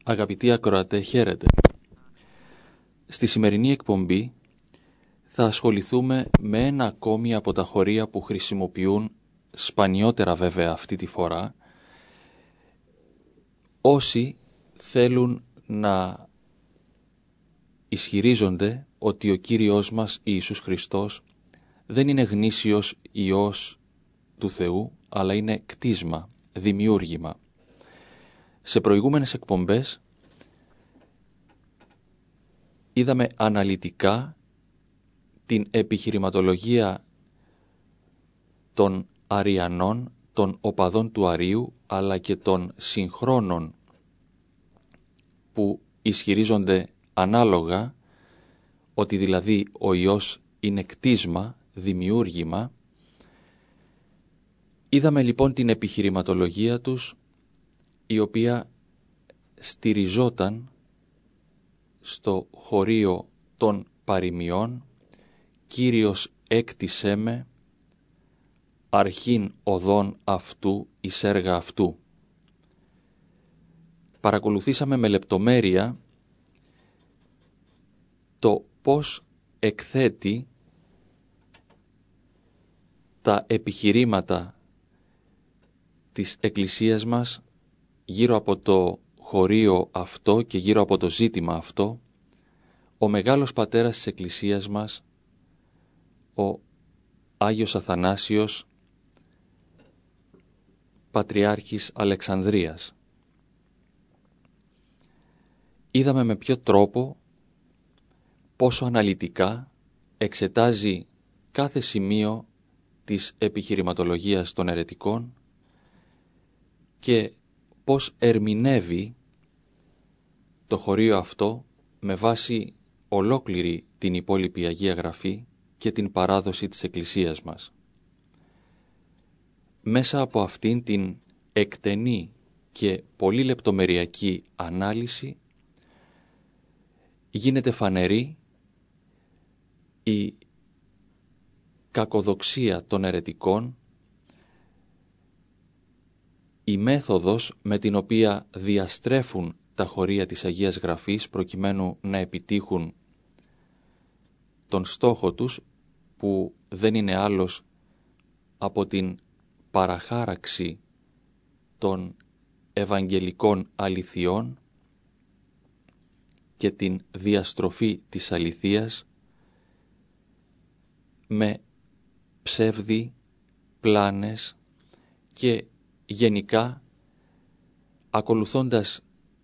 Αγαπητοί ακροατέ, χαίρετε. Στη σημερινή εκπομπή θα ασχοληθούμε με ένα ακόμη από τα χωρία που χρησιμοποιούν, σπανιότερα βέβαια αυτή τη φορά, όσοι θέλουν να ισχυρίζονται ότι ο Κύριος μας Ιησούς Χριστός δεν είναι γνήσιος Υιός του Θεού, αλλά είναι κτίσμα, δημιούργημα. Σε προηγούμενες εκπομπές είδαμε αναλυτικά την επιχειρηματολογία των Αριανών, των οπαδών του Αρίου, αλλά και των συγχρόνων που ισχυρίζονται ανάλογα ότι δηλαδή ο Υιός είναι κτίσμα, δημιούργημα. Είδαμε λοιπόν την επιχειρηματολογία τους, η οποία στηριζόταν στο χωρίο των παροιμιών «Κύριος έκτισέ με, αρχήν οδόν αυτού εις έργα αυτού». Παρακολουθήσαμε με λεπτομέρεια το πώς εκθέτει τα επιχειρήματα της Εκκλησίας μας γύρω από το χωρίο αυτό και γύρω από το ζήτημα αυτό, ο μεγάλος πατέρας της Εκκλησίας μας, ο Άγιος Αθανάσιος, Πατριάρχης Αλεξανδρίας. Είδαμε με ποιο τρόπο, πόσο αναλυτικά εξετάζει κάθε σημείο της επιχειρηματολογίας των αιρετικών και πώς ερμηνεύει το χωρίο αυτό με βάση ολόκληρη την υπόλοιπη Αγία Γραφή και την παράδοση της Εκκλησίας μας. Μέσα από αυτήν την εκτενή και πολύ λεπτομεριακή ανάλυση γίνεται φανερή η κακοδοξία των αιρετικών, η μέθοδος με την οποία διαστρέφουν τα χωρία της Αγίας Γραφής προκειμένου να επιτύχουν τον στόχο τους, που δεν είναι άλλος από την παραχάραξη των ευαγγελικών αληθιών και την διαστροφή της αληθείας με ψεύδι, πλάνες και γενικά ακολουθώντας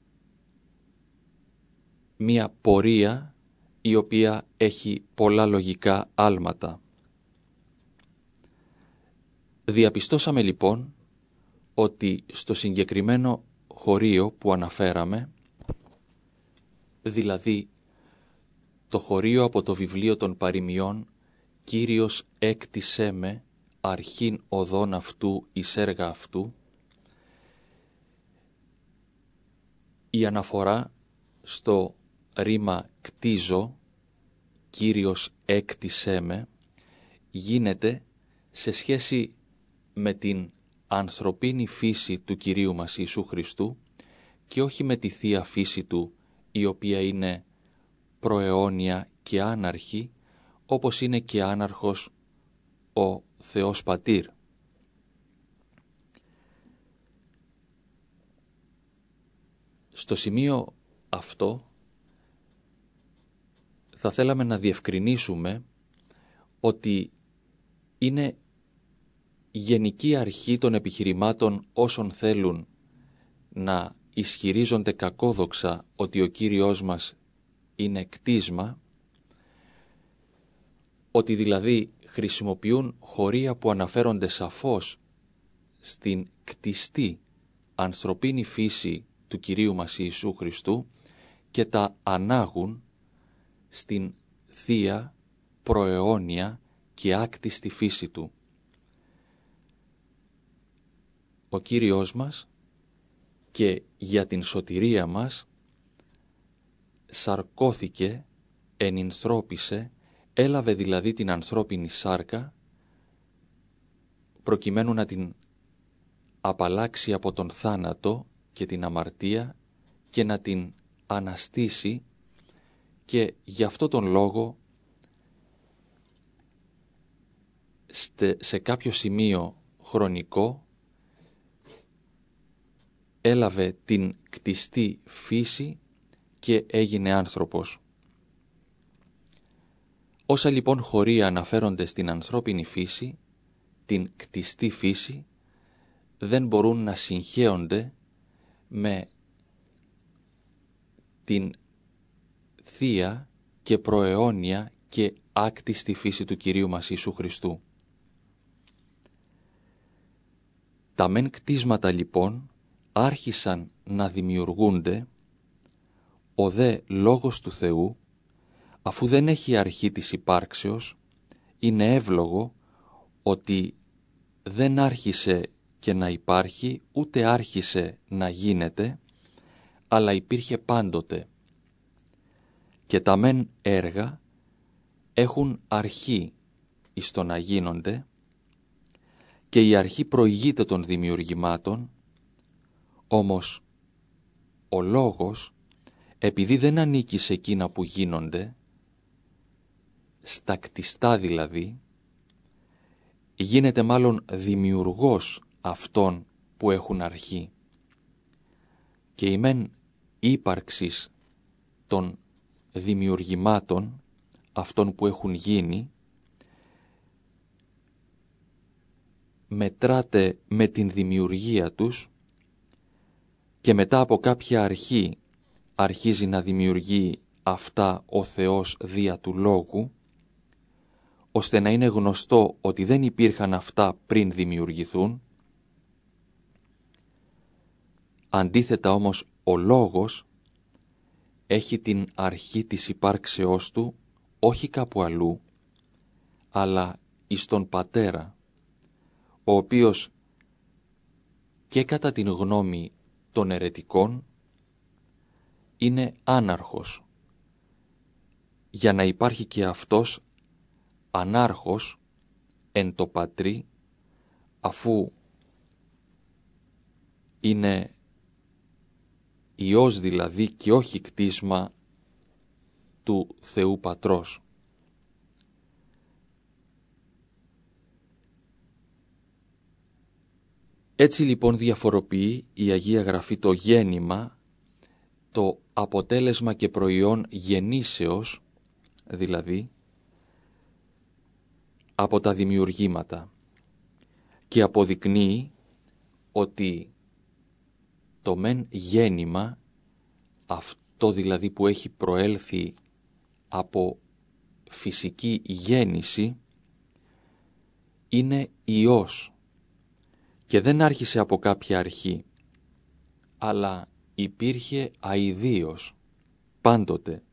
μία πορεία η οποία έχει πολλά λογικά άλματα. Διαπιστώσαμε λοιπόν ότι στο συγκεκριμένο χωρίο που αναφέραμε, δηλαδή το χωρίο από το βιβλίο των παροιμιών «Κύριος έκτισέ με, αρχήν οδόν αυτού εις έργα αυτού», η αναφορά στο ρήμα «κτίζω», «Κύριος έκτισέ με», γίνεται σε σχέση με την ανθρωπίνη φύση του Κυρίου μας Ιησού Χριστού και όχι με τη θεία φύση του, η οποία είναι προαιώνια και άναρχη, όπως είναι και άναρχος ο Θεός Πατήρ. Στο σημείο αυτό θα θέλαμε να διευκρινίσουμε ότι είναι γενική αρχή των επιχειρημάτων όσων θέλουν να ισχυρίζονται κακόδοξα ότι ο Κύριος μας είναι κτίσμα, ότι δηλαδή χρησιμοποιούν χωρία που αναφέρονται σαφώς στην κτιστή ανθρωπίνη φύση του Κυρίου μας Ιησού Χριστού και τα ανάγουν στην θεία, προαιώνια και άκτιστη φύση του. Ο Κύριος μας και για την σωτηρία μας σαρκώθηκε, ενυνθρώπισε, έλαβε δηλαδή την ανθρώπινη σάρκα προκειμένου να την απαλλάξει από τον θάνατο και την αμαρτία και να την αναστήσει, και γι' αυτό τον λόγο σε κάποιο σημείο χρονικό έλαβε την κτιστή φύση και έγινε άνθρωπος. Όσα λοιπόν χωρία αναφέρονται στην ανθρώπινη φύση, την κτιστή φύση, δεν μπορούν να συγχέονται με την θεία και προαιώνια και άκτιστη φύση του Κυρίου μας Ιησού Χριστού. Τα μεν κτίσματα λοιπόν άρχισαν να δημιουργούνται, ο δε Λόγος του Θεού, αφού δεν έχει αρχή της υπάρξεως, είναι εύλογο ότι δεν άρχισε και να υπάρχει, ούτε άρχισε να γίνεται, αλλά υπήρχε πάντοτε. Και τα μεν έργα έχουν αρχή εις το να γίνονται, και η αρχή προηγείται των δημιουργημάτων, όμως ο Λόγος, επειδή δεν ανήκει σε εκείνα που γίνονται, στα κτιστά δηλαδή, γίνεται μάλλον δημιουργός αυτών που έχουν αρχή. Και η μεν ύπαρξης των δημιουργημάτων, αυτών που έχουν γίνει, μετράται με την δημιουργία τους, και μετά από κάποια αρχή αρχίζει να δημιουργεί αυτά ο Θεός δια του Λόγου, ώστε να είναι γνωστό ότι δεν υπήρχαν αυτά πριν δημιουργηθούν. Αντίθετα όμως ο Λόγος έχει την αρχή της υπάρξεώς του όχι κάπου αλλού, αλλά εις τον Πατέρα, ο οποίος και κατά την γνώμη των αιρετικών είναι άναρχος, για να υπάρχει και αυτός ανάρχος εν το Πατρί, αφού είναι Υιός δηλαδή και όχι κτίσμα του Θεού Πατρός. Έτσι λοιπόν διαφοροποιεί η Αγία Γραφή το γέννημα, το αποτέλεσμα και προϊόν γεννήσεως, δηλαδή, από τα δημιουργήματα, και αποδεικνύει ότι το μεν γέννημα, αυτό δηλαδή που έχει προέλθει από φυσική γέννηση, είναι Υιός και δεν άρχισε από κάποια αρχή, αλλά υπήρχε αηδίως πάντοτε.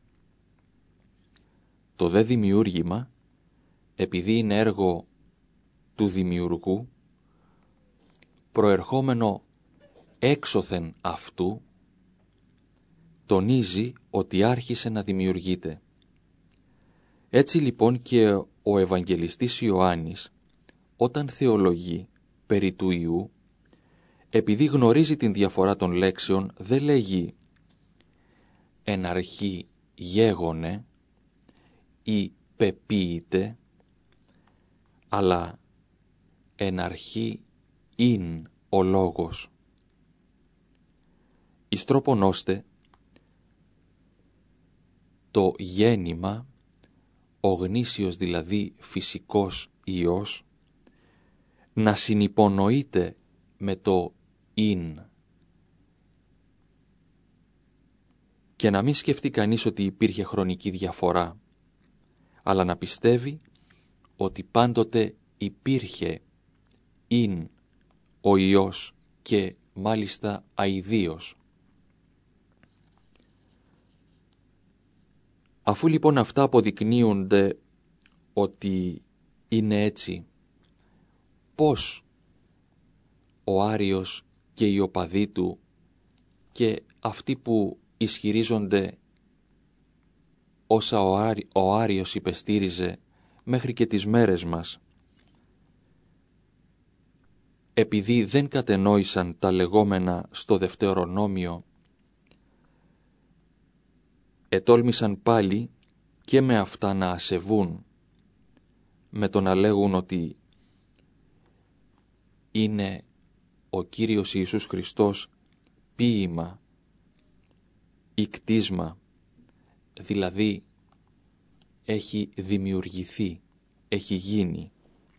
Το δε δημιούργημα, επειδή είναι έργο του δημιουργού, προερχόμενο έξωθεν αυτού, τονίζει ότι άρχισε να δημιουργείται. Έτσι λοιπόν και ο Ευαγγελιστής Ιωάννης, όταν θεολογεί περί του Υιού, επειδή γνωρίζει την διαφορά των λέξεων, δεν λέγει «εν αρχή γέγονε» ή «πεποίητε», αλλά «εν αρχή ειν ο Λόγος». Εις τρόπον ώστε το γέννημα, ο γνήσιος δηλαδή φυσικός Υιός, να συνυπονοείται με το «ειν» και να μην σκεφτεί κανείς ότι υπήρχε χρονική διαφορά, αλλά να πιστεύει ότι πάντοτε υπήρχε «ειν» ο Υιός και μάλιστα αηδίως. Αφού λοιπόν αυτά αποδεικνύονται ότι είναι έτσι, πώς ο Άριος και οι οπαδοί του και αυτοί που ισχυρίζονται όσα ο Άριος υπεστήριζε μέχρι και τις μέρες μας, επειδή δεν κατενόησαν τα λεγόμενα στο Δευτερονόμιο, ετόλμησαν πάλι και με αυτά να ασεβούν, με το να λέγουν ότι είναι ο Κύριος Ιησούς Χριστός ποίημα ή κτίσμα, δηλαδή έχει δημιουργηθεί, έχει γίνει.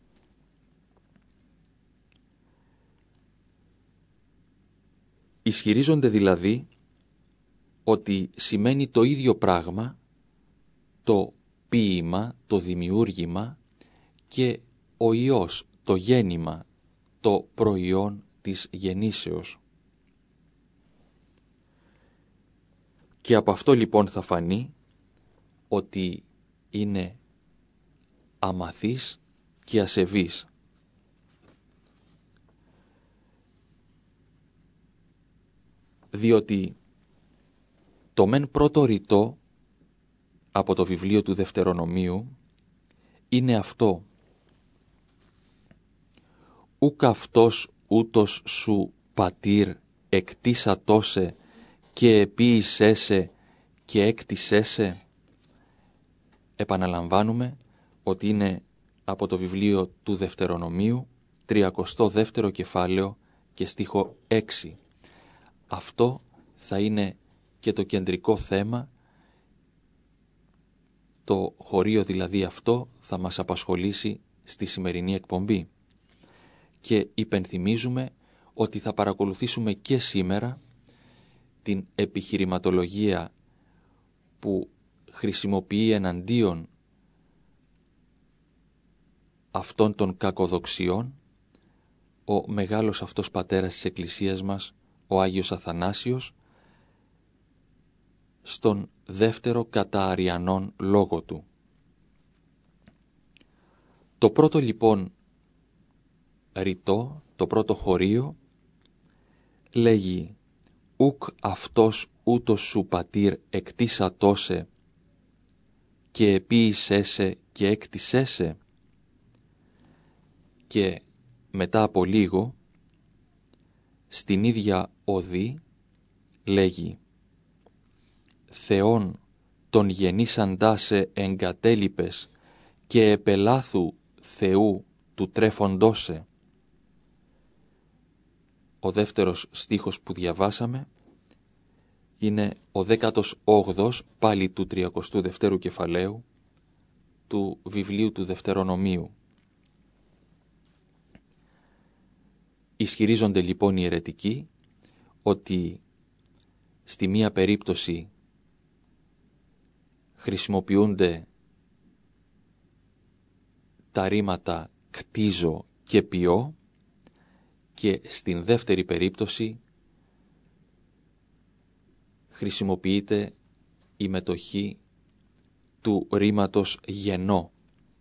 Ισχυρίζονται δηλαδή ότι σημαίνει το ίδιο πράγμα το ποίημα, το δημιούργημα και ο Υιός, το γέννημα, το προϊόν της γεννήσεως. Και από αυτό λοιπόν θα φανεί ότι είναι αμαθής και ασεβής. Διότι το μεν πρώτο ρητό από το βιβλίο του Δευτερονομίου είναι αυτό: «Ουκ αυτός ούτως σου πατήρ εκτίσατόσε και επίησέσαι και έκτισέσαι». Επαναλαμβάνουμε ότι είναι από το βιβλίο του Δευτερονομίου, 32ο κεφάλαιο και στίχο 6. Αυτό θα είναι και το κεντρικό θέμα, το χωρίο δηλαδή αυτό θα μας απασχολήσει στη σημερινή εκπομπή. Και υπενθυμίζουμε ότι θα παρακολουθήσουμε και σήμερα την επιχειρηματολογία που χρησιμοποιεί εναντίον αυτών των κακοδοξιών ο μεγάλος αυτός πατέρας της Εκκλησίας μας, ο Άγιος Αθανάσιος, στον δεύτερο κατά Αριανών λόγο του. Το πρώτο λοιπόν ρητό, το πρώτο χωρίο, λέγει «Ουκ αυτός ούτως σου πατήρ εκτίσατόσε και επίησέσαι και έκτισέσαι». Και μετά από λίγο, στην ίδια οδή, λέγει «Θεόν τον γεννήσαντάσε εγκατέλειπες και επελάθου Θεού του τρέφοντόσε». Ο δεύτερος στίχος που διαβάσαμε είναι ο 18ος πάλι του 32ου κεφαλαίου του βιβλίου του Δευτερονομίου. Ισχυρίζονται λοιπόν οι αιρετικοί ότι στη μία περίπτωση χρησιμοποιούνται τα ρήματα κτίζω και ποιώ και στην δεύτερη περίπτωση χρησιμοποιείται η μετοχή του ρήματος γεννώ.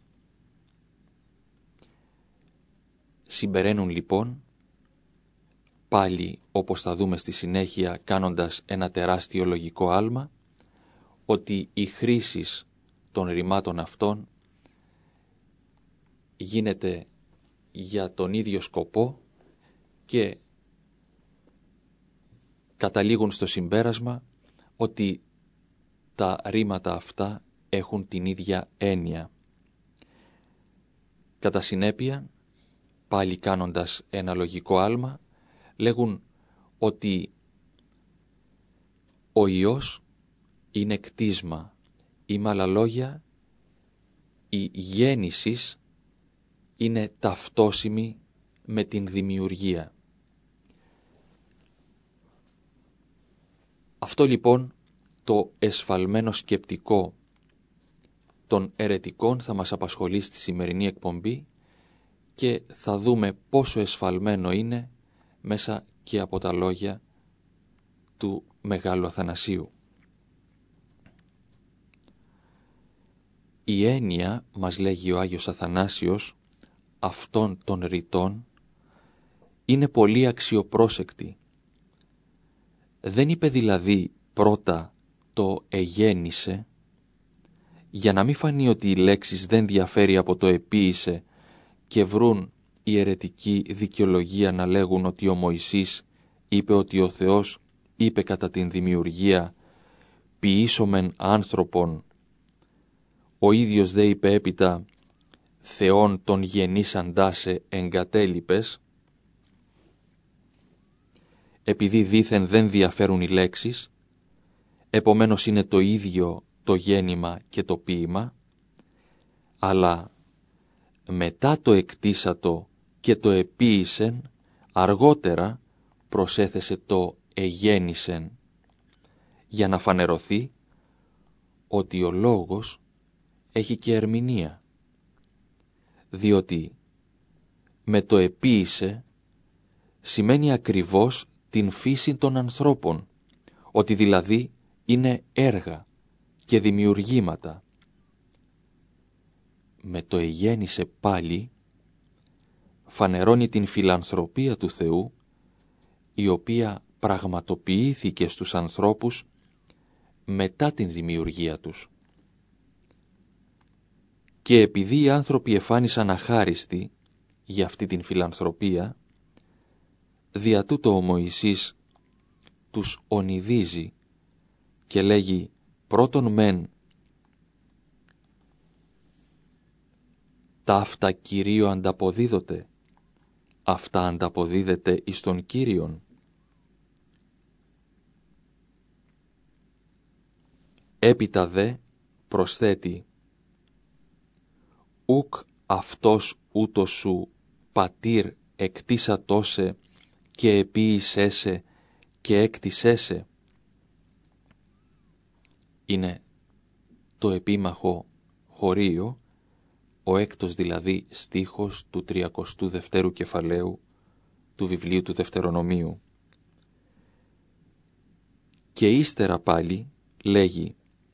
Συμπεραίνουν λοιπόν, πάλι όπως θα δούμε στη συνέχεια κάνοντας ένα τεράστιο λογικό άλμα, ότι η χρήση των ρημάτων αυτών γίνεται για τον ίδιο σκοπό και καταλήγουν στο συμπέρασμα ότι τα ρήματα αυτά έχουν την ίδια έννοια. Κατά συνέπεια, πάλι κάνοντας ένα λογικό άλμα, λέγουν ότι ο Υιός είναι κτίσμα ή με άλλα λόγια η γέννηση είναι ταυτόσιμη με την δημιουργία. Αυτό λοιπόν το εσφαλμένο σκεπτικό των αιρετικών θα μας απασχολεί στη σημερινή εκπομπή και θα δούμε πόσο εσφαλμένο είναι μέσα και από τα λόγια του Μεγάλου Αθανασίου. Η έννοια, μας λέγει ο Άγιος Αθανάσιος, αυτών των ρητών είναι πολύ αξιοπρόσεκτη. Δεν είπε δηλαδή πρώτα το εγέννησε, για να μην φανεί ότι οι λέξεις δεν διαφέρει από το επίησε και βρουν οι αιρετικοί δικαιολογία να λέγουν ότι ο Μωυσής είπε ότι ο Θεός είπε κατά την δημιουργία ποιήσομεν άνθρωπον, ο ίδιος δε είπε έπειτα, Θεόν τον γεννήσαντάσε εγκατέλειπες, επειδή δήθεν δεν διαφέρουν οι λέξεις, επομένως είναι το ίδιο το γέννημα και το ποίημα, αλλά μετά το εκτίσατο και το επίησεν, αργότερα προσέθεσε το εγέννησεν, για να φανερωθεί ότι ο λόγος έχει και ερμηνεία, διότι με το επίησε σημαίνει ακριβώς την φύση των ανθρώπων, ότι δηλαδή είναι έργα και δημιουργήματα. Με το εγέννησε πάλι φανερώνει την φιλανθρωπία του Θεού, η οποία πραγματοποιήθηκε στους ανθρώπους μετά την δημιουργία τους. Και επειδή οι άνθρωποι εφάνησαν αχάριστοι για αυτή την φιλανθρωπία, δια τούτο ο Μωυσής τους ονειδίζει και λέγει πρώτον μεν ταύτα Κυρίω ανταποδίδοτε, αυτά ανταποδίδεται εις τον Κύριον. Έπειτα δε προσθέτει ουκ αυτός ούτως σου πατήρ εκτίσατόσε και επίησέσε και έκτισέσε. Είναι το επίμαχο χωρίο, ο έκτος δηλαδή στίχος του 32ου κεφαλαίου του βιβλίου του Δευτερονομίου. Και ύστερα πάλι λέγει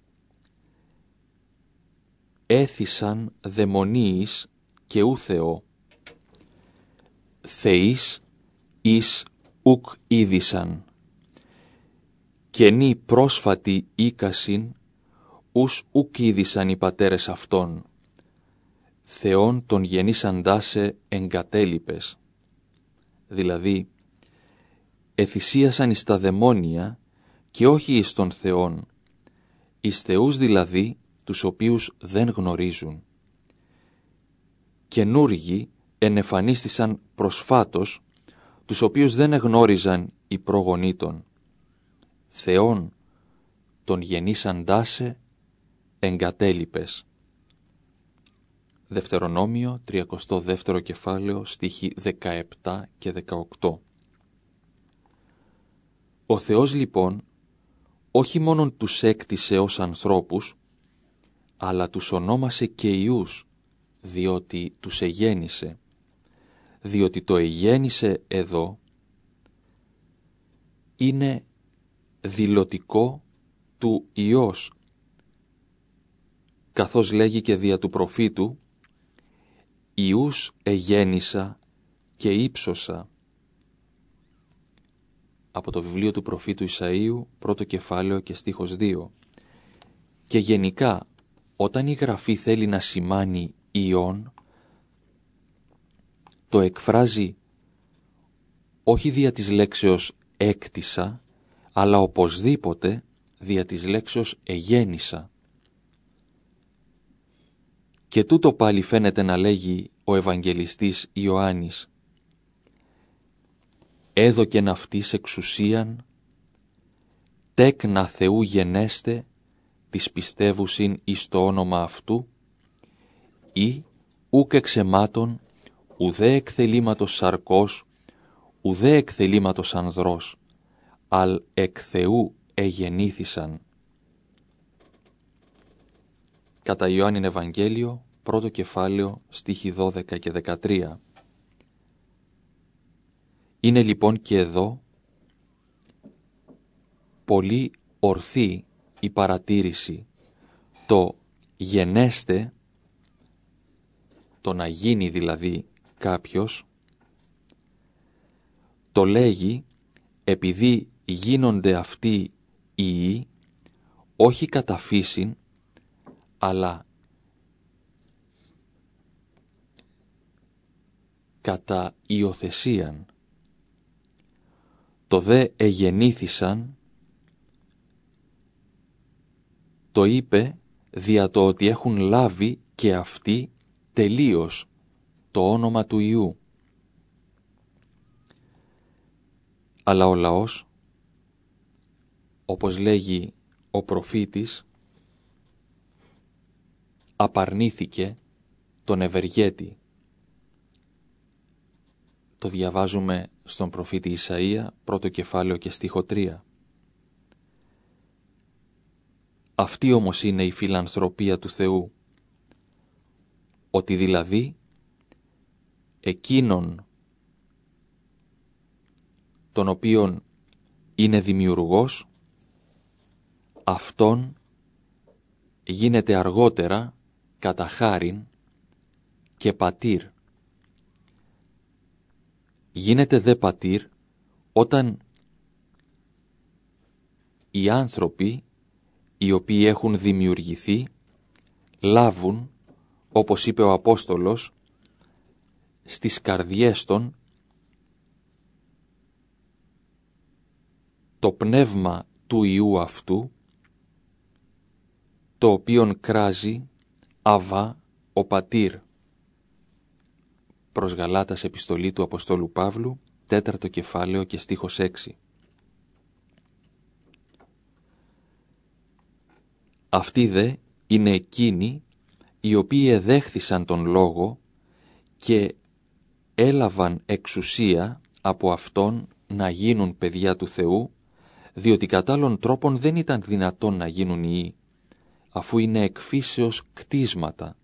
έθισαν δαιμονίης και ου Θεό, θεείς εις ουκ είδησαν, και νη πρόσφατη ίκασιν ους ουκ είδησαν οι πατέρες αυτών, Θεόν τον γεννήσαντάσε εγκατέλειπες. Δηλαδή, εθυσίασαν εις τα δαιμόνια και όχι εις τον Θεόν, εις θεούς δηλαδή τους οποίους δεν γνωρίζουν. Καινούργοι ενεφανίστησαν προσφάτως, τους οποίους δεν εγνώριζαν οι πρόγονοί των. Θεόν τον γεννήσαντάσε εγκατέλειπες. Δευτερονόμιο, 32ο κεφάλαιο, στίχοι 17 και 18. Ο Θεός λοιπόν όχι μόνον τους έκτισε ως ανθρώπους, αλλά τους ονόμασε και ιούς, διότι τους εγέννησε. Διότι το εγέννησε εδώ είναι δηλωτικό του Υιός, καθώς λέγει και δια του προφήτου «Ιούς εγέννησα και ύψωσα». Από το βιβλίο του προφήτου Ισαΐου, πρώτο κεφάλαιο και στίχος 2. Και γενικά, όταν η Γραφή θέλει να σημάνει Υιόν, το εκφράζει όχι δια της λέξεως έκτισα, αλλά οπωσδήποτε δια της λέξεως εγέννησα. Και τούτο πάλι φαίνεται να λέγει ο Ευαγγελιστής Ιωάννης. Έδωκεν αυτής εξουσίαν, τέκνα Θεού γενέστε, της πιστεύουσιν εις το όνομα αυτού, ή ουκ εξαιμάτων, ουδέ εκθελήματος σαρκός, ουδέ εκθελήματος ανδρός, αλ εκ Θεού εγεννήθησαν. Κατά Ιωάννην Ευαγγέλιο, πρώτο κεφάλαιο, στίχοι 12 και 13. Είναι λοιπόν και εδώ πολύ ορθή η παρατήρηση. Το γενέστε, το να γίνει δηλαδή κάποιος, το λέγει επειδή γίνονται αυτοί οι ιοί όχι κατά φύσιν, αλλά κατά υιοθεσίαν. Το δε εγεννήθησαν το είπε δια το ότι έχουν λάβει και αυτοί τελείως το όνομα του Υιού. Αλλά ο λαός, όπως λέγει ο προφήτης, απαρνήθηκε τον ευεργέτη. Το διαβάζουμε στον προφήτη Ισαΐα, πρώτο κεφάλαιο και στίχο 3. Αυτή όμως είναι η φιλανθρωπία του Θεού, ότι δηλαδή εκείνον τον οποίον είναι δημιουργός, αυτόν γίνεται αργότερα κατά χάριν και πατήρ. Γίνεται δε πατήρ όταν οι άνθρωποι οι οποίοι έχουν δημιουργηθεί λάβουν, όπως είπε ο Απόστολος, στις καρδιές των το πνεύμα του Υιού αυτού, το οποίον κράζει Αββά ο πατήρ. Προς Γαλάτας επιστολή του Αποστόλου Παύλου, 4ο κεφάλαιο και στίχος 6. Αυτοί δε είναι εκείνοι οι οποίοι εδέχθησαν τον λόγο και έλαβαν εξουσία από Αυτόν να γίνουν παιδιά του Θεού, διότι κατά άλλων τρόπων δεν ήταν δυνατόν να γίνουν Υιοί, αφού είναι εκ φύσεως κτίσματα.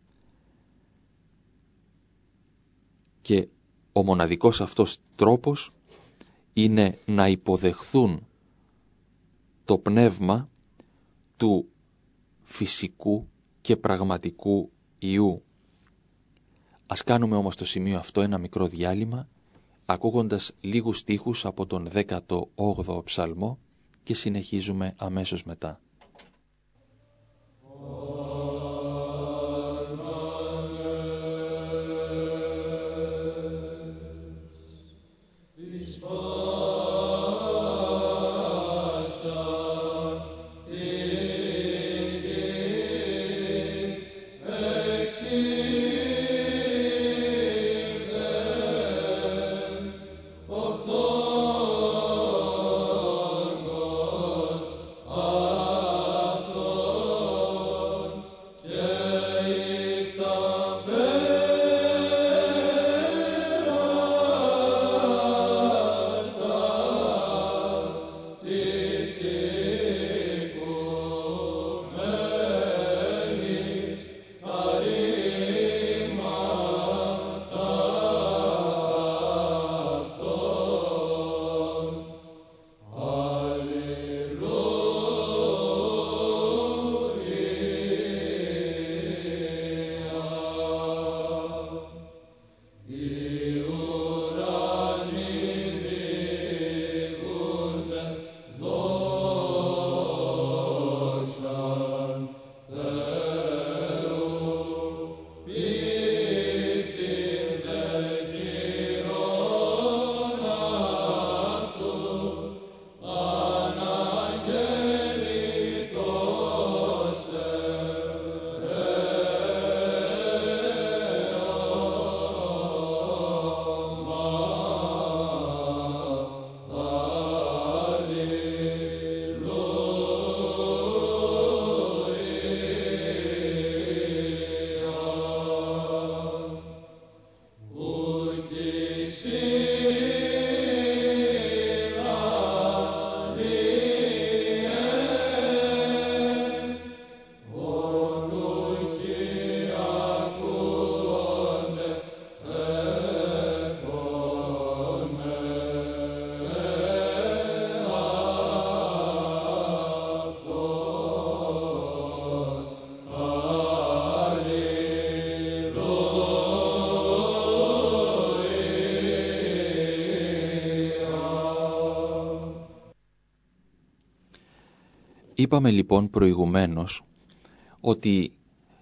Και ο μοναδικός αυτός τρόπος είναι να υποδεχθούν το πνεύμα του φυσικού και πραγματικού Υιού. Ας κάνουμε όμως στο σημείο αυτό ένα μικρό διάλειμμα, ακούγοντας λίγους στίχους από τον 18ο ψαλμό και συνεχίζουμε αμέσως μετά. Είπαμε λοιπόν προηγουμένως ότι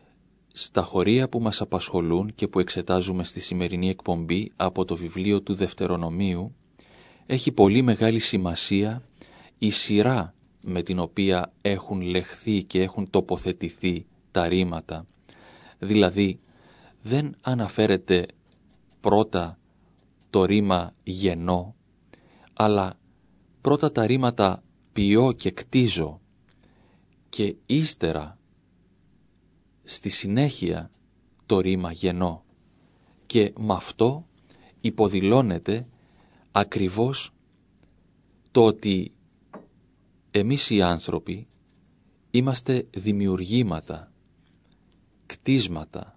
στα χωρία που μας απασχολούν και που εξετάζουμε στη σημερινή εκπομπή από το βιβλίο του Δευτερονομίου έχει πολύ μεγάλη σημασία η σειρά με την οποία έχουν λεχθεί και έχουν τοποθετηθεί τα ρήματα. Δηλαδή, δεν αναφέρεται πρώτα το ρήμα γεννώ, αλλά πρώτα τα ρήματα ποιώ και κτίζω και ύστερα στη συνέχεια το ρήμα γεννώ. Και με αυτό υποδηλώνεται ακριβώς το ότι εμείς οι άνθρωποι είμαστε δημιουργήματα, κτίσματα.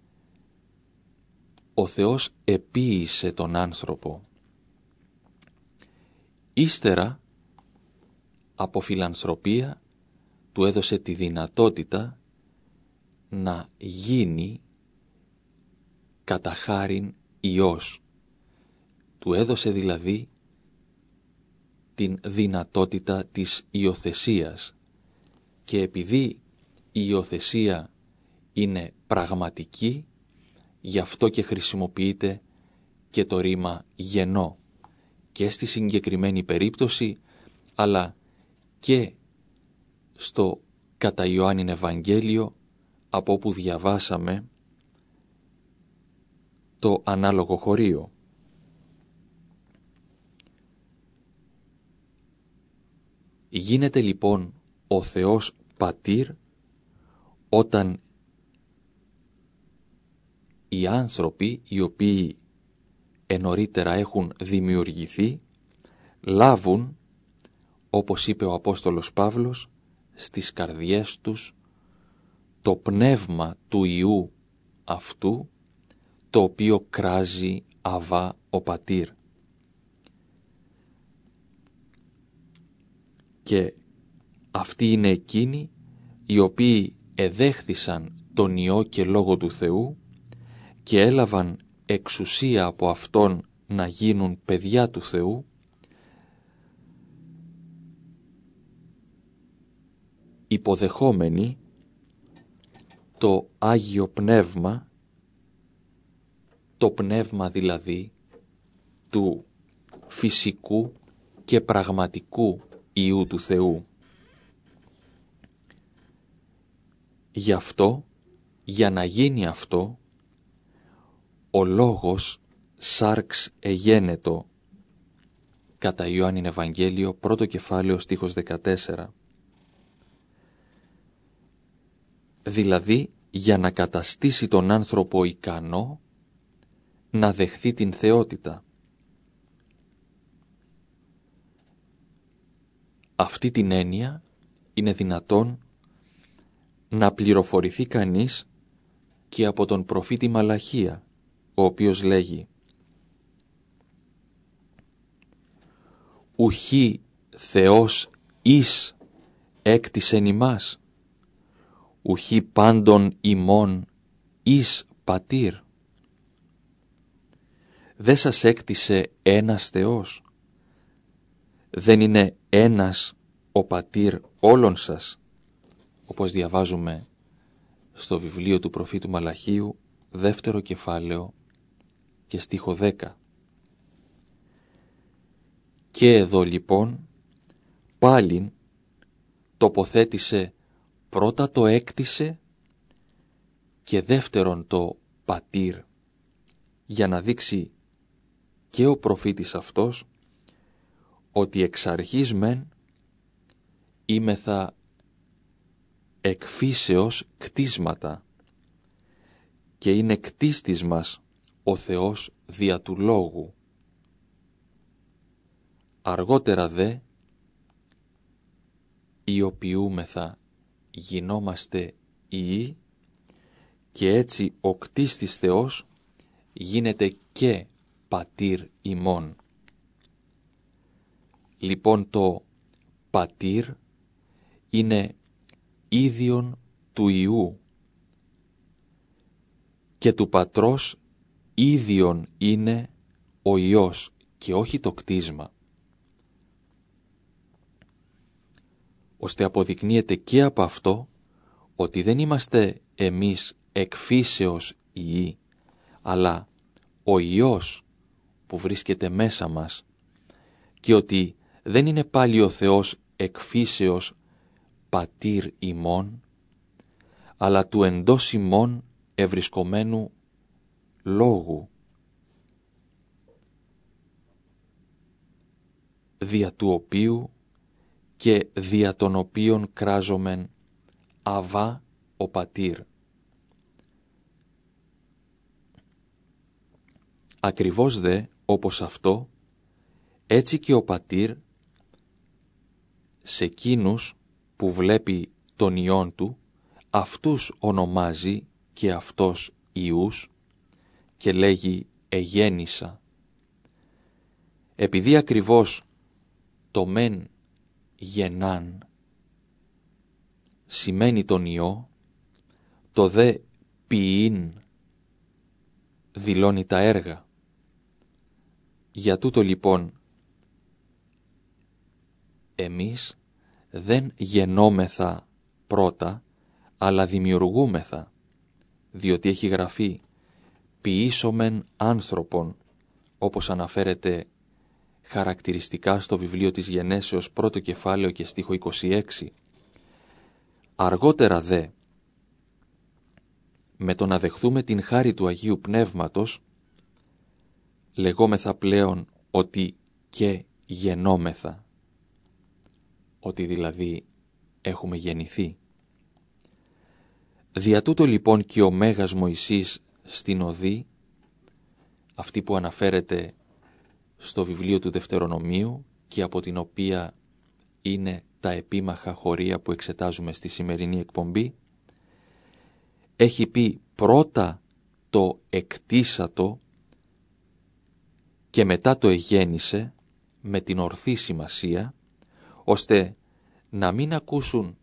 Ο Θεός επίησε τον άνθρωπο. Ύστερα, από φιλανθρωπία, του έδωσε τη δυνατότητα να γίνει κατά χάριν Υιός. Του έδωσε δηλαδή την δυνατότητα της υιοθεσίας. Και επειδή η υιοθεσία είναι πραγματική, γι' αυτό και χρησιμοποιείται και το ρήμα γεννώ και στη συγκεκριμένη περίπτωση, αλλά και στο κατά Ιωάννην Ευαγγέλιο, από όπου διαβάσαμε το ανάλογο χωρίο. Γίνεται λοιπόν ο Θεός Πατήρ όταν οι άνθρωποι οι οποίοι ενωρίτερα έχουν δημιουργηθεί λάβουν, όπως είπε ο Απόστολος Παύλος, στις καρδιές τους το πνεύμα του Υιού αυτού, το οποίο κράζει Αββά ο Πατήρ. Και αυτοί είναι εκείνοι οι οποίοι εδέχθησαν τον Υιό και Λόγο του Θεού και έλαβαν εξουσία από Αυτόν να γίνουν παιδιά του Θεού, υποδεχόμενοι το Άγιο Πνεύμα, το πνεύμα δηλαδή του φυσικού και πραγματικού Υιού του Θεού. Γι' αυτό, για να γίνει αυτό, ο Λόγος σάρξ εγένετο, κατά Ιωάννην Ευαγγέλιο, πρώτο κεφάλαιο, στίχος 14. Δηλαδή, για να καταστήσει τον άνθρωπο ικανό να δεχθεί την θεότητα. Αυτή την έννοια είναι δυνατόν να πληροφορηθεί κανείς και από τον προφήτη Μαλαχία, ο οποίος λέγει «Ουχή Θεός εις έκτισεν ημάς, ουχή πάντων ημών εις Πατήρ». Δεν σας έκτισε ένας Θεός? Δεν είναι ένας ο Πατήρ όλων σας, όπως διαβάζουμε στο βιβλίο του προφήτου Μαλαχίου, δεύτερο κεφάλαιο και στίχο 10. Και εδώ λοιπόν πάλιν τοποθέτησε πρώτα το έκτισε και δεύτερον το Πατήρ, για να δείξει και ο προφήτης αυτός ότι εξ αρχής μεν είμεθα εκφύσεως κτίσματα και είναι κτίστης μας ο Θεός δια του Λόγου. Αργότερα δε ιοποιούμεθα, γινόμαστε Υιοί και έτσι ο κτίστης Θεός γίνεται και Πατήρ ημών. Λοιπόν το Πατήρ είναι ίδιον του Υιού και του Πατρός ίδιον είναι ο Υιός και όχι το κτίσμα. Ώστε αποδεικνύεται και από αυτό ότι δεν είμαστε εμείς εκφύσεως Υιοί, αλλά ο Υιός που βρίσκεται μέσα μας, και ότι δεν είναι πάλι ο Θεός εκφύσεως πατήρ ημών, αλλά του εντός ημών ευρισκομένου λόγου, δια του οποίου και δια των οποίων κράζομεν Αβά ο πατήρ. Ακριβώς δε όπως αυτό, έτσι και ο πατήρ σε εκείνους που βλέπει τον Υιόν του, αυτούς ονομάζει και αυτός Υιούς και λέγει εγέννησα. Επειδή ακριβώς το μεν γεννάν σημαίνει τον Υιό, το δε ποιήν δηλώνει τα έργα. Για τούτο λοιπόν εμείς δεν γεννόμεθα πρώτα, αλλά δημιουργούμεθα, διότι έχει γραφεί «ποιήσομεν άνθρωπον», όπως αναφέρεται χαρακτηριστικά στο βιβλίο της Γενέσεως, πρώτο κεφάλαιο και στίχο 26. Αργότερα δε, με το να δεχθούμε την χάρη του Αγίου Πνεύματος, λεγόμεθα πλέον ότι και γεννόμεθα, ότι δηλαδή έχουμε γεννηθεί. Δια τούτο λοιπόν και ο Μέγας Μωυσής στην Οδή, αυτή που αναφέρεται στο βιβλίο του Δευτερονομίου και από την οποία είναι τα επίμαχα χωρία που εξετάζουμε στη σημερινή εκπομπή, έχει πει πρώτα το εκτίσατο και μετά το εγέννησε με την ορθή σημασία, ώστε να μην ακούσουν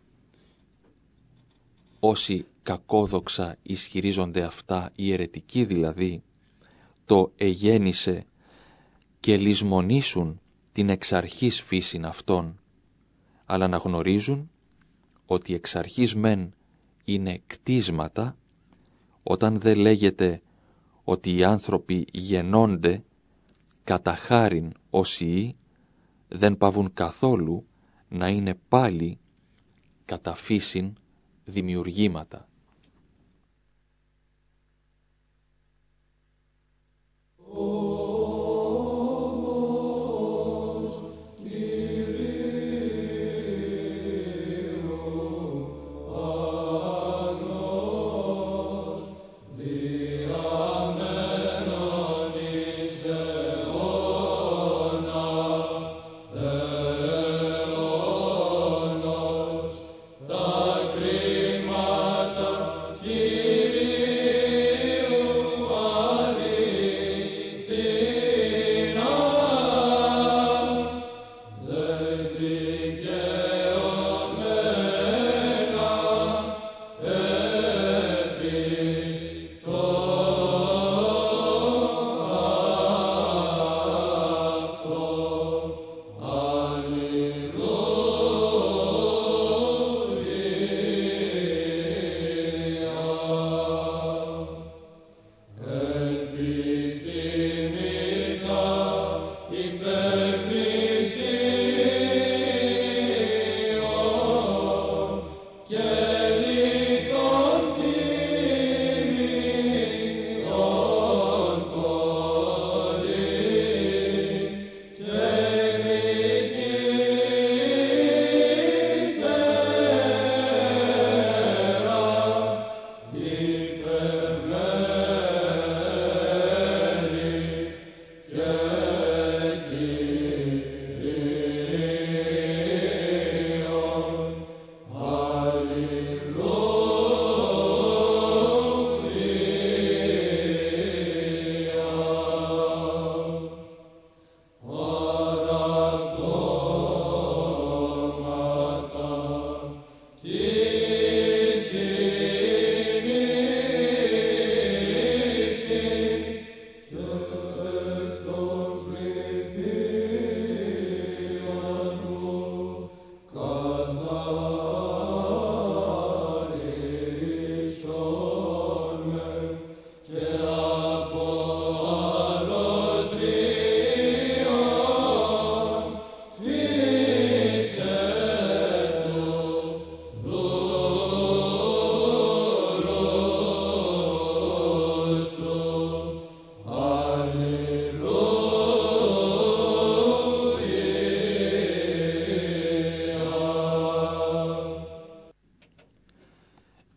όσοι κακόδοξα ισχυρίζονται αυτά, οι αιρετικοί δηλαδή, το εγέννησε και λησμονήσουν την εξ αρχής φύσιν αυτών, αλλά να γνωρίζουν ότι εξ αρχής μεν είναι κτίσματα, όταν δεν λέγεται ότι οι άνθρωποι γεννώνται κατά χάριν ως Υιοί, δεν παύουν καθόλου να είναι πάλι κατά φύσιν δημιουργήματα. Τα κρίματα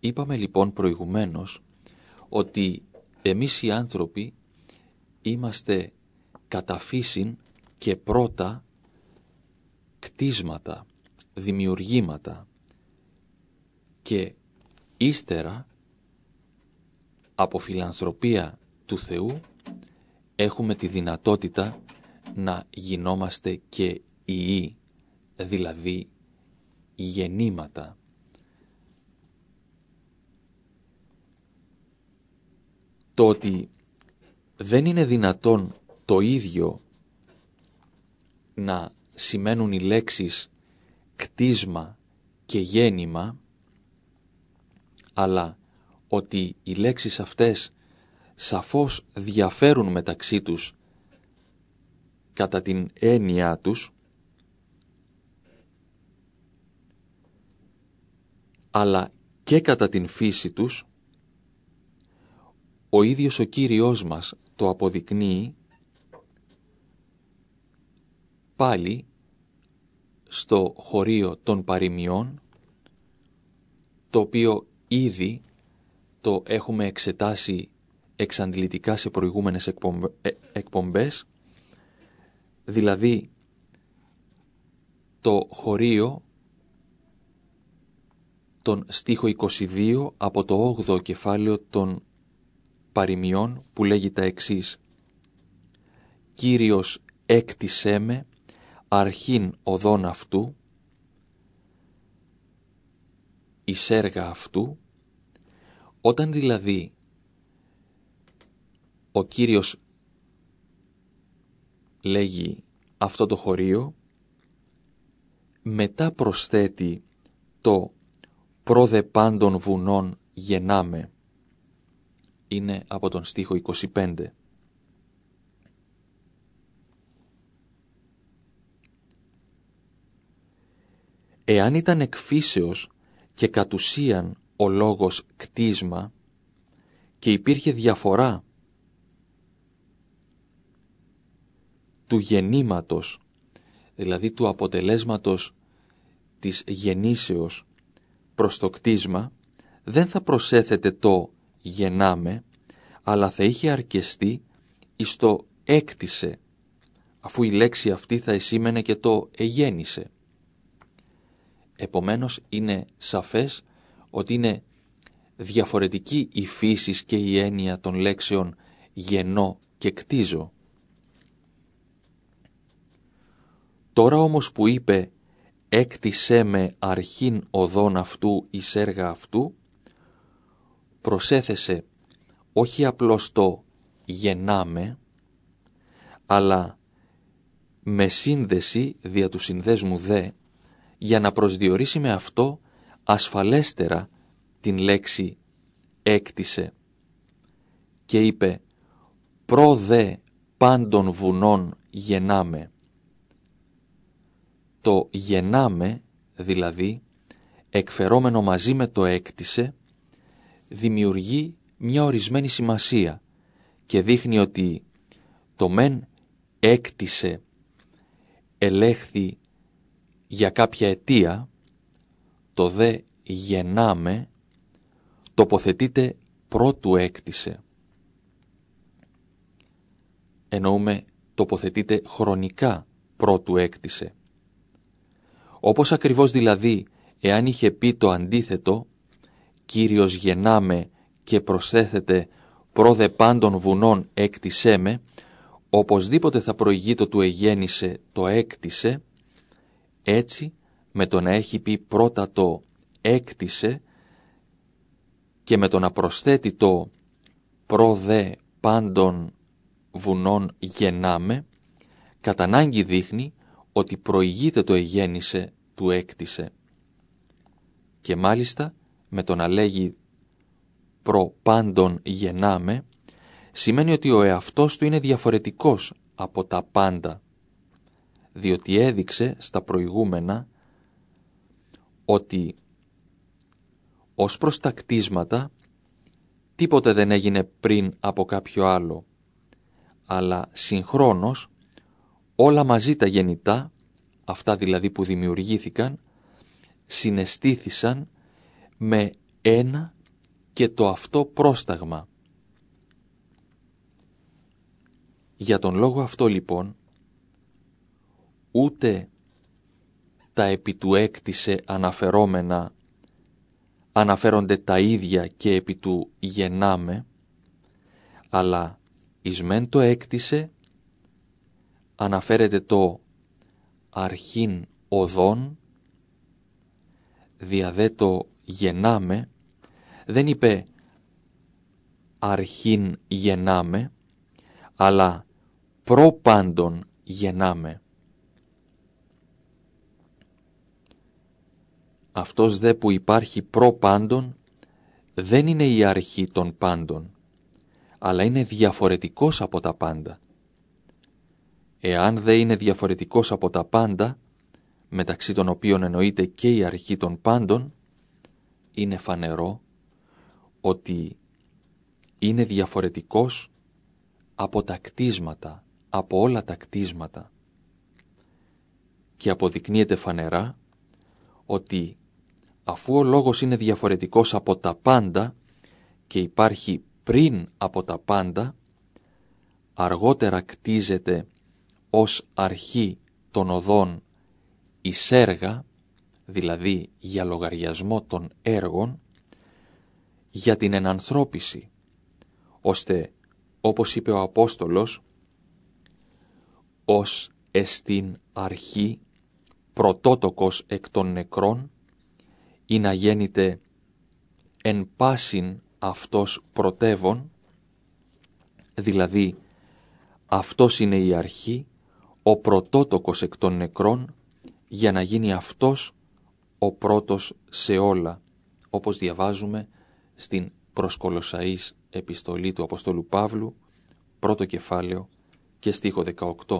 Είπαμε λοιπόν προηγουμένως ότι εμείς οι άνθρωποι είμαστε κατά φύσιν και πρώτα κτίσματα, δημιουργήματα και ύστερα από φιλανθρωπία του Θεού έχουμε τη δυνατότητα να γινόμαστε και ιοί, δηλαδή γεννήματα. Το ότι δεν είναι δυνατόν το ίδιο να σημαίνουν οι λέξεις κτίσμα και γέννημα, αλλά ότι οι λέξεις αυτές σαφώς διαφέρουν μεταξύ τους κατά την έννοιά τους, αλλά και κατά την φύση τους, ο ίδιος ο Κύριος μας το αποδεικνύει πάλι στο χωρίο των παροιμιών, το οποίο ήδη το έχουμε εξετάσει εξαντλητικά σε προηγούμενες εκπομπές, δηλαδή το χωρίο τον στίχο 22 από το 8ο κεφάλαιο των παροιμιών, που λέγει τα εξής: «Κύριος έκτισέ με αρχήν οδόν αυτού, εις έργα αυτού». Όταν δηλαδή ο Κύριος λέγει αυτό το χωρίο, μετά προσθέτει το «πρόδε πάντων βουνών γεννάμε». Είναι από τον στίχο 25. Εάν ήταν εκφύσεως και κατ' ουσίαν ο λόγος κτίσμα και υπήρχε διαφορά του γεννήματος, δηλαδή του αποτελέσματος της γεννήσεως προς το κτίσμα, δεν θα προσέθετε το γεννάμε, αλλά θα είχε αρκεστεί εις το έκτισε, αφού η λέξη αυτή θα εσήμαινε και το εγέννησε. Επομένως είναι σαφές ότι είναι διαφορετική η φύσης και η έννοια των λέξεων γεννώ και κτίζω. Τώρα όμως που είπε «έκτισέ με αρχήν οδόν αυτού εις έργα αυτού», προσέθεσε όχι απλώς το γεννάμε, αλλά με σύνδεση δια του συνδέσμου δε, για να προσδιορίσει με αυτό ασφαλέστερα την λέξη έκτισε, και είπε «προ δε πάντων βουνών γεννάμε». Το γεννάμε, δηλαδή, εκφερόμενο μαζί με το έκτισε, δημιουργεί μια ορισμένη σημασία και δείχνει ότι το μεν έκτισε ελέγχθη για κάποια αιτία, το δε γεννάμε τοποθετείται πρώτου έκτισε. Εννοούμε τοποθετείται χρονικά πρώτου έκτισε. Όπως ακριβώς δηλαδή εάν είχε πει το αντίθετο, Κύριος γεννάμε και προσθέθεται πρόδε πάντων βουνών έκτισέ με, οπωσδήποτε θα προηγείτο του εγέννησε το έκτισε. Έτσι, με το να έχει πει πρώτα το έκτισε και με το να προσθέτει το πρόδε πάντων βουνών γεννάμε, κατά ανάγκη δείχνει ότι προηγείται το εγέννησε του έκτισε. Και μάλιστα με το να λέγει προ πάντων γεννάμε, σημαίνει ότι ο εαυτός του είναι διαφορετικός από τα πάντα, διότι έδειξε στα προηγούμενα ότι ως προς τα κτίσματα τίποτε δεν έγινε πριν από κάποιο άλλο, αλλά συγχρόνως όλα μαζί τα γεννητά, αυτά δηλαδή που δημιουργήθηκαν, συναισθήθησαν με ένα και το αυτό πρόσταγμα. Για τον λόγο αυτό λοιπόν, ούτε τα επί του έκτισε αναφερόμενα αναφέρονται τα ίδια και επί του γεννάμε, αλλά εις μεν το έκτισε αναφέρεται το αρχήν οδόν, δια δε το γεννάμε δεν είπε αρχήν γεννάμε, αλλά προπάντων γεννάμε. Αυτός δε που υπάρχει προπάντων δεν είναι η αρχή των πάντων, αλλά είναι διαφορετικός από τα πάντα. Εάν δε είναι διαφορετικός από τα πάντα, μεταξύ των οποίων εννοείται και η αρχή των πάντων, είναι φανερό ότι είναι διαφορετικός από τα κτίσματα, από όλα τα κτίσματα. Και αποδεικνύεται φανερά ότι αφού ο λόγος είναι διαφορετικός από τα πάντα και υπάρχει πριν από τα πάντα, αργότερα κτίζεται ως αρχή των οδών εις έργα, δηλαδή για λογαριασμό των έργων, για την ενανθρώπιση, ώστε, όπως είπε ο Απόστολος, ως εστιν αρχή πρωτότοκος εκ των νεκρών, ή να γέννηται εν πάσιν αυτός πρωτεύων, δηλαδή αυτός είναι η αρχή, ο πρωτότοκος εκ των νεκρών, για να γίνει αυτός ο πρώτος σε όλα, όπως διαβάζουμε στην προς Κολοσσαείς επιστολή του Αποστόλου Παύλου, πρώτο κεφάλαιο και στίχο 18.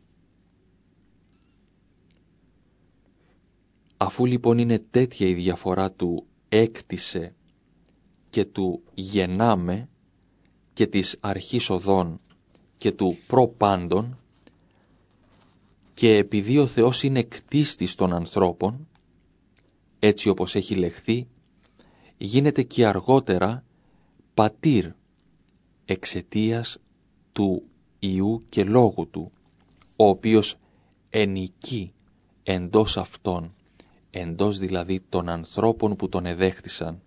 Αφού λοιπόν είναι τέτοια η διαφορά του έκτισε και του γεννάμε και της αρχής οδών και του προπάντων, και επειδή ο Θεός είναι κτίστης των ανθρώπων, έτσι όπως έχει λεχθεί, γίνεται και αργότερα πατήρ εξαιτίας του Υιού και Λόγου Του, ο οποίος ενοικεί εντός αυτών, εντός δηλαδή των ανθρώπων που τον εδέχθησαν.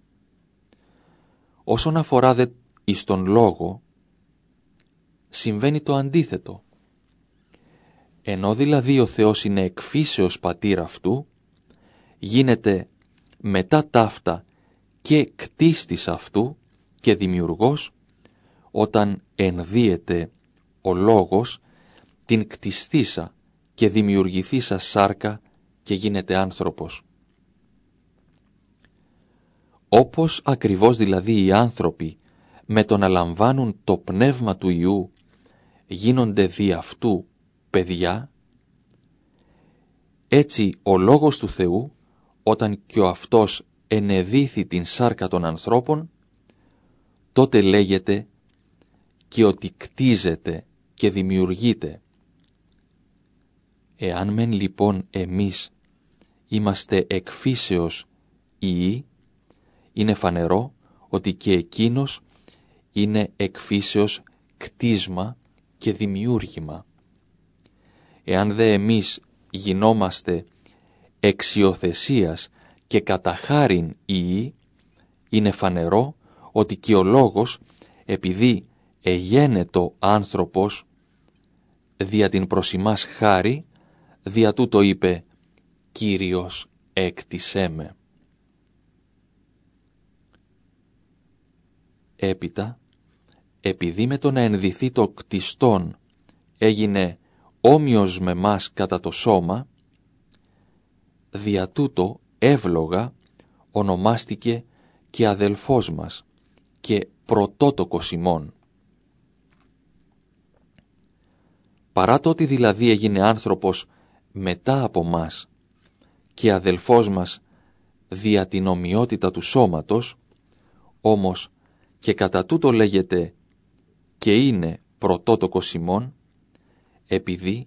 Όσον αφορά δε εις τον Λόγο, συμβαίνει το αντίθετο. Ενώ δηλαδή ο Θεός είναι εκφύσεως πατήρ αυτού, γίνεται μετά ταύτα και κτίστης αυτού και δημιουργός, όταν ενδύεται ο Λόγος την κτιστήσα και δημιουργηθήσα σάρκα και γίνεται άνθρωπος. Όπως ακριβώς δηλαδή οι άνθρωποι με το να λαμβάνουν το πνεύμα του Υιού γίνονται δι' αυτού παιδιά, έτσι ο Λόγος του Θεού, όταν και ο αυτός ενεδύθη την σάρκα των ανθρώπων, τότε λέγεται και ότι κτίζεται και δημιουργείται. Εάν μεν λοιπόν εμείς είμαστε εκφύσεως Υιοί, είναι φανερό ότι και εκείνος είναι εκφύσεως κτίσμα και δημιούργημα. Εάν δε εμείς γινόμαστε εξιοθεσίας και κατά χάριν Υιοί, είναι φανερό ότι και ο Λόγος, επειδή εγένετο άνθρωπος δια την προς ημάς χάρη, δια τούτο είπε «Κύριος έκτισέ με». Έπειτα, επειδή με το να ενδυθεί το κτιστόν έγινε όμοιος με μας κατά το σώμα, δια τούτο εύλογα ονομάστηκε και αδελφός μας και πρωτότοκος ημών. Παρά το ότι δηλαδή έγινε άνθρωπος μετά από μας και αδελφός μας δια την ομοιότητα του σώματος, όμως και κατά τούτο λέγεται και είναι πρωτότοκος ημών, επειδή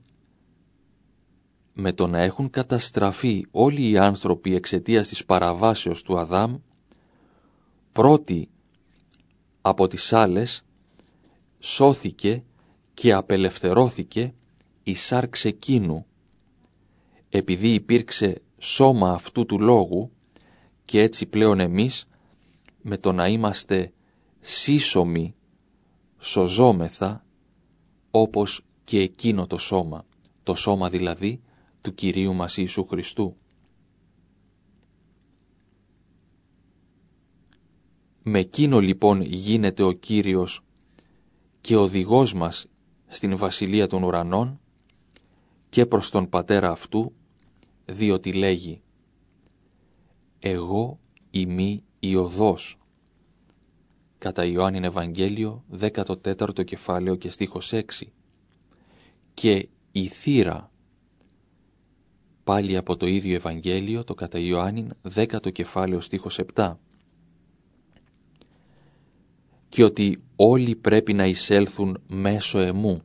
με το να έχουν καταστραφεί όλοι οι άνθρωποι εξαιτίας της παραβάσεως του Αδάμ, πρώτη από τις άλλες, σώθηκε και απελευθερώθηκε η σάρξ εκείνου, επειδή υπήρξε σώμα αυτού του λόγου, και έτσι πλέον εμείς με το να είμαστε σύσσωμοι σωζόμεθα όπως και εκείνο το σώμα δηλαδή του Κυρίου μας Ιησού Χριστού. Με εκείνο λοιπόν γίνεται ο Κύριος και οδηγός μας στην Βασιλεία των Ουρανών και προς τον Πατέρα αυτού, διότι λέγει «Εγώ ειμι η οδός», κατά Ιωάννην Ευαγγέλιο 14ο κεφάλαιο και στίχος 6, και η θύρα, πάλι από το ίδιο Ευαγγέλιο, το κατά Ιωάννην 10ο κεφάλαιο στίχος 7, και ότι όλοι πρέπει να εισέλθουν μέσω εμού.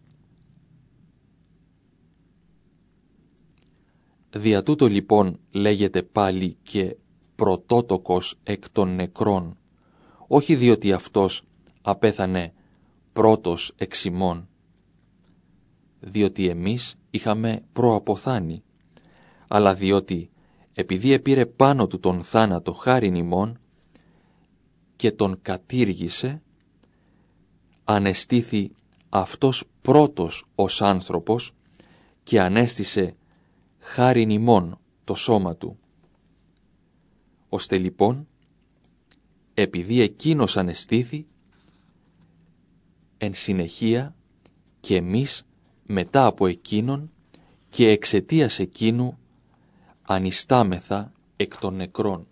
Δια τούτο λοιπόν λέγεται πάλι και πρωτότοκος εκ των νεκρών, όχι διότι αυτός απέθανε πρώτος εξ ημών, διότι εμείς είχαμε προαποθάνει, αλλά διότι επειδή επήρε πάνω του τον θάνατο χάριν ημών και τον κατήργησε, ανεστήθη αυτός πρώτος ως άνθρωπος και ανέστησε χάριν ημών το σώμα του. Ώστε λοιπόν, επειδή εκείνος ανεστήθη, εν συνεχεία και εμείς μετά από εκείνον και εξαιτίας εκείνου ανιστάμεθα εκ των νεκρών.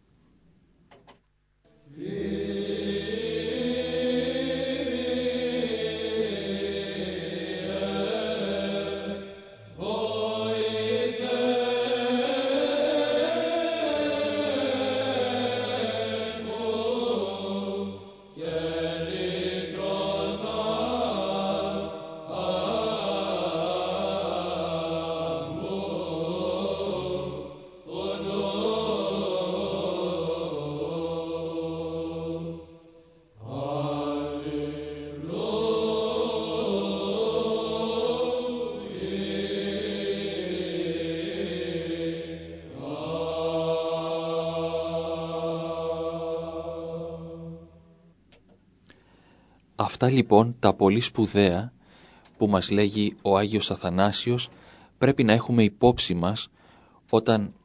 Αυτά λοιπόν τα πολύ σπουδαία που μας λέγει ο Άγιος Αθανάσιος πρέπει να έχουμε υπόψη μας όταν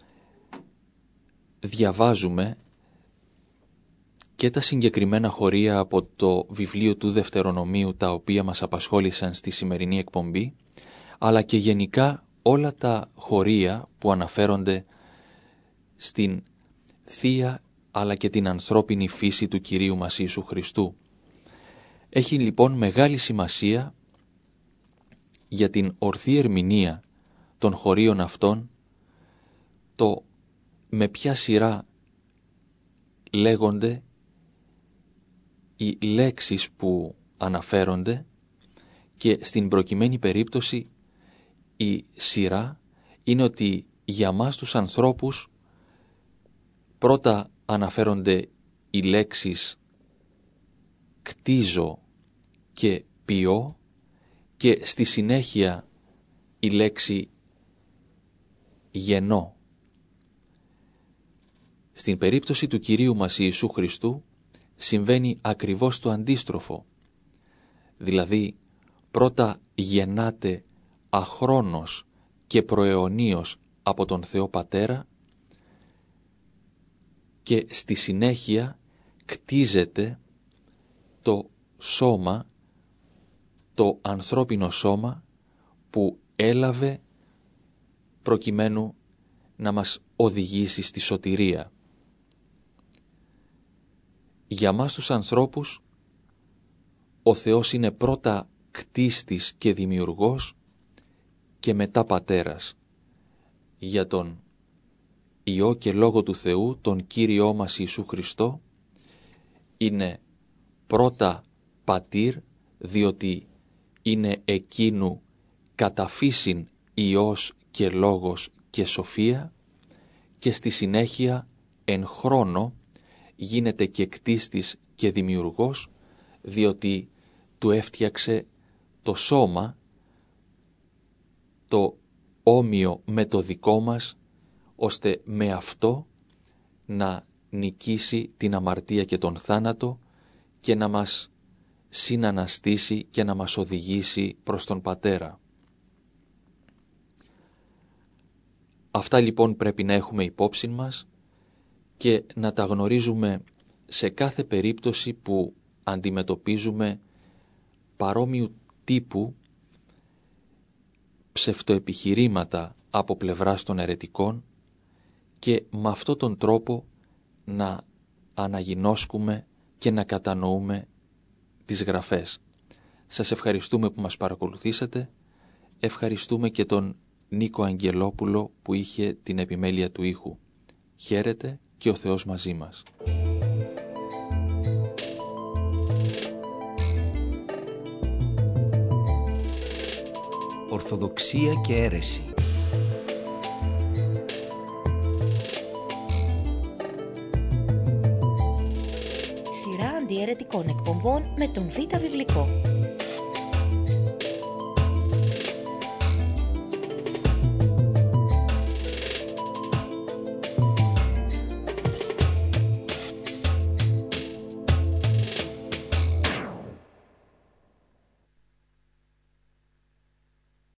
διαβάζουμε και τα συγκεκριμένα χωρία από το βιβλίο του Δευτερονομίου, τα οποία μας απασχόλησαν στη σημερινή εκπομπή, αλλά και γενικά όλα τα χωρία που αναφέρονται στην θεία αλλά και την ανθρώπινη φύση του Κυρίου μας Ιησού Χριστού. Έχει λοιπόν μεγάλη σημασία για την ορθή ερμηνεία των χωρίων αυτών το με ποια σειρά λέγονται οι λέξεις που αναφέρονται, και στην προκειμένη περίπτωση η σειρά είναι ότι για μας τους ανθρώπους πρώτα αναφέρονται οι λέξεις κτίζω και ποιώ και στη συνέχεια η λέξη γεννώ. Στην περίπτωση του Κυρίου μας Ιησού Χριστού συμβαίνει ακριβώς το αντίστροφο. Δηλαδή πρώτα γεννάται αχρόνος και προαιωνίως από τον Θεό Πατέρα και στη συνέχεια κτίζεται το σώμα, το ανθρώπινο σώμα που έλαβε προκειμένου να μας οδηγήσει στη σωτηρία. Για μας τους ανθρώπους ο Θεός είναι πρώτα κτίστης και δημιουργός και μετά πατέρας. Για τον Υιό και Λόγο του Θεού, τον Κύριό μας Ιησού Χριστό, είναι πρώτα πατήρ, διότι είναι εκείνου κατά φύσιν Υιός και Λόγος και Σοφία, και στη συνέχεια εν χρόνο, γίνεται και κτίστης και δημιουργός, διότι του έφτιαξε το σώμα, το όμοιο με το δικό μας, ώστε με αυτό να νικήσει την αμαρτία και τον θάνατο και να μας συναναστήσει και να μας οδηγήσει προς τον Πατέρα. Αυτά λοιπόν πρέπει να έχουμε υπόψη μας και να τα γνωρίζουμε σε κάθε περίπτωση που αντιμετωπίζουμε παρόμοιου τύπου ψευτοεπιχειρήματα από πλευράς των αιρετικών και με αυτόν τον τρόπο να αναγινώσκουμε και να κατανοούμε τις Γραφές. Σας ευχαριστούμε που μας παρακολουθήσατε. Ευχαριστούμε και τον Νίκο Αγγελόπουλο που είχε την επιμέλεια του ήχου. Χαίρετε και ο Θεός μαζί μας. Ορθοδοξία και αίρεση. Σειρά αντιαιρετικών εκπομπών με τον Β' Βιβλικό.